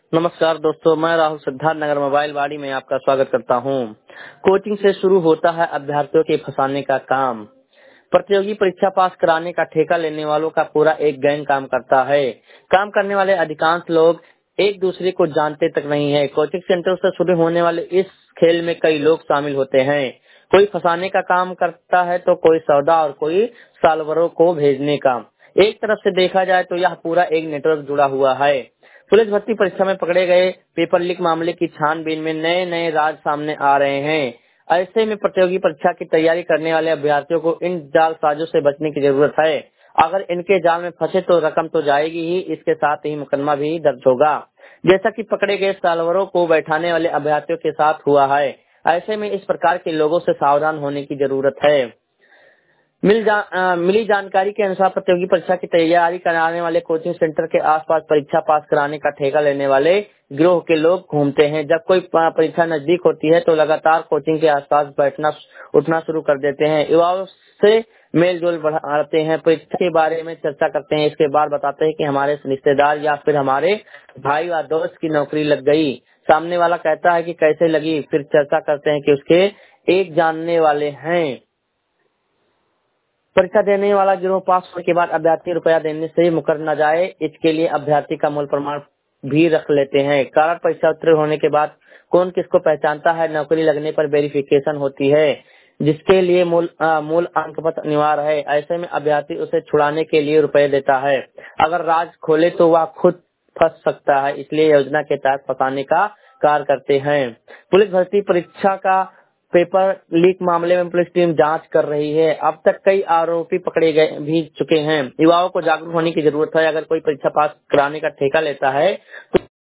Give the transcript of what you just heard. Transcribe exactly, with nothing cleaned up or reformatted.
नमस्कार दोस्तों, मैं राहुल सिद्धार्थ नगर मोबाइल वाड़ी में आपका स्वागत करता हूं। कोचिंग से शुरू होता है अभ्यर्थियों के फंसाने का काम। प्रतियोगी परीक्षा पास कराने का ठेका लेने वालों का पूरा एक गैंग काम करता है। काम करने वाले अधिकांश लोग एक दूसरे को जानते तक नहीं है। कोचिंग सेंटर से शुरू होने वाले इस खेल में कई लोग शामिल होते हैं। कोई फंसाने का काम करता है तो कोई सौदा और कोई सालवरों को भेजने का। एक तरफ से देखा जाए तो यह पूरा एक नेटवर्क जुड़ा हुआ है। पुलिस भर्ती परीक्षा में पकड़े गए पेपर लीक मामले की छानबीन में नए नए राज सामने आ रहे हैं। ऐसे में प्रतियोगी परीक्षा की तैयारी करने वाले अभ्यर्थियों को इन जालसाजों से बचने की जरूरत है। अगर इनके जाल में फंसे तो रकम तो जाएगी ही, इसके साथ ही मुकदमा भी दर्ज होगा, जैसा कि पकड़े गए सालवरों को बैठाने वाले अभ्यर्थियों के साथ हुआ है। ऐसे में इस प्रकार के लोगों से सावधान होने की जरूरत है। मिल जा, अ, मिली जानकारी के अनुसार प्रतियोगी परीक्षा की तैयारी कराने वाले कोचिंग सेंटर के आसपास परीक्षा पास कराने का ठेका लेने वाले गिरोह के लोग घूमते हैं। जब कोई प- परीक्षा नजदीक होती है तो लगातार कोचिंग के आसपास बैठना उठना शुरू कर देते हैं। युवाओं से मेल जोल बढ़ाते हैं, परीक्षा के बारे में चर्चा करते हैं। इसके बाद बताते हैं कि हमारे रिश्तेदार या फिर हमारे भाई या दोस्त की नौकरी लग गई। सामने वाला कहता है कि कैसे लगी, फिर चर्चा करते हैं कि उसके एक जानने वाले हैं। परीक्षा देने वाला गिरोह पास होने के बाद अभ्यर्थी रुपया देने से मुकर न जाए, इसके लिए अभ्यर्थी का मूल प्रमाण भी रख लेते हैं। कारण परीक्षा उत्तीर्ण होने के बाद कौन किसको पहचानता है, नौकरी लगने पर वेरिफिकेशन होती है, जिसके लिए मूल आ, मूल अंक पत्र अनिवार्य है। ऐसे में अभ्यर्थी उसे छुड़ाने के लिए रुपए देता है। अगर राज खोले तो वह खुद फंस सकता है, इसलिए योजना के तहत फंसाने का कार्य करते हैं। पुलिस भर्ती परीक्षा का पेपर लीक मामले में पुलिस टीम जांच कर रही है। अब तक कई आरोपी पकड़े गए भी चुके हैं। युवाओं को जागरूक होने की जरूरत है। अगर कोई परीक्षा पास कराने का ठेका लेता है तो